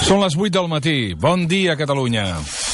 Són les 8 del matí. Bon dia, Catalunya.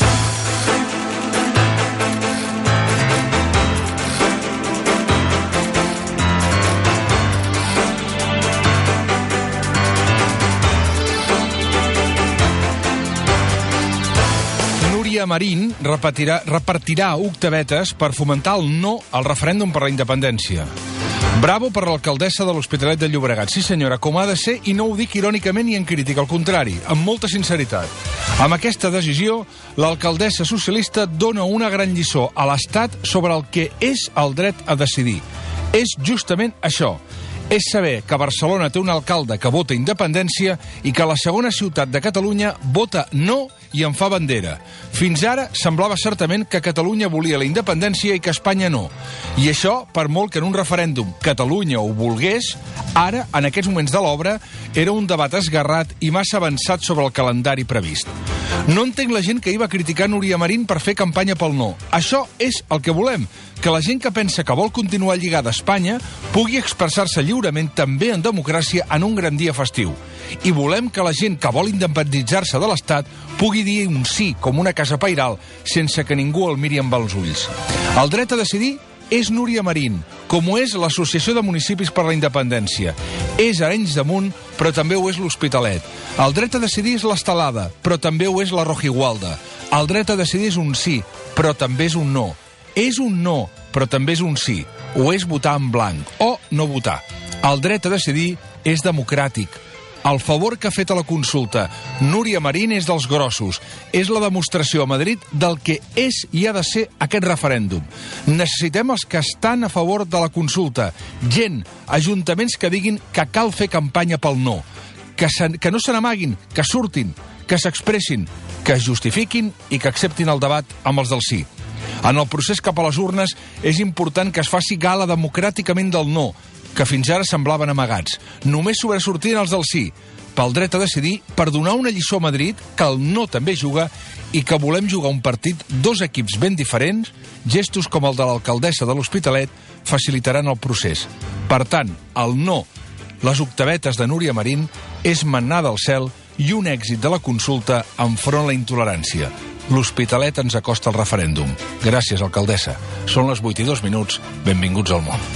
Núria Marín repartirà octavetes per fomentar el no al referèndum per la independència. Bravo per l'alcaldessa de l'Hospitalet de Llobregat. Sí, senyora, com ha de ser, i no ho dic irònicament ni en crítica, al contrari, amb molta sinceritat. Amb aquesta decisió, l'alcaldessa socialista dona una gran lliçó a l'Estat sobre el que és el dret a decidir. És justament això. És saber que Barcelona té un alcalde que vota independència i que la segona ciutat de Catalunya vota no i en fa bandera. Fins ara semblava certament que Catalunya volia la independència i que Espanya no. I això, per molt que en un referèndum Catalunya ho volgués, ara, en aquests moments de l'obra, era un debat esgarrat i massa avançat sobre el calendari previst. No entenc la gent que hi va criticar Núria Marín per fer campanya pel no. Això és el que volem, que la gent que pensa que vol continuar lligada a Espanya pugui expressar-se lliurement també en democràcia en un gran dia festiu. I volem que la gent que vol independitzar-se de l'Estat pugui dir un sí com una casa pairal sense que ningú el miri amb els ulls. El dret a decidir és Núria Marín, com ho és l'Associació de Municipis per la Independència. És Arenys de Munt, però també ho és l'Hospitalet. El dret a decidir és l'Estelada, però també ho és la Rojigualda. El dret a decidir és un sí, però també és un no. És un no, però també és un sí. O és votar en blanc, o no votar. El dret a decidir és democràtic. El favor que ha fet a la consulta Núria Marín és dels grossos. És la demostració a Madrid del que és i ha de ser aquest referèndum. Necessitem els que estan a favor de la consulta. Gent, ajuntaments que diguin que cal fer campanya pel no. Que no se n'amaguin, que surtin, que s'expressin, que es justifiquin i que acceptin el debat amb els del sí. En el procés cap a les urnes és important que es faci gala democràticament del no, que fins ara semblaven amagats. Només sobresortien els del sí, pel dret a decidir, per donar una lliçó a Madrid, que el no també juga, i que volem jugar un partit, dos equips ben diferents, gestos com el de l'alcaldessa de l'Hospitalet facilitaran el procés. Per tant, el no, les octavetes de Núria Marín, és mannar del cel i un èxit de la consulta enfront la intolerància. L'Hospitalet ens acosta al referèndum. Gràcies, alcaldessa. Són les 8 i 2 minuts. Benvinguts al món.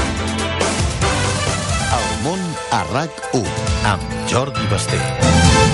El món a RAC1 amb Jordi Basté.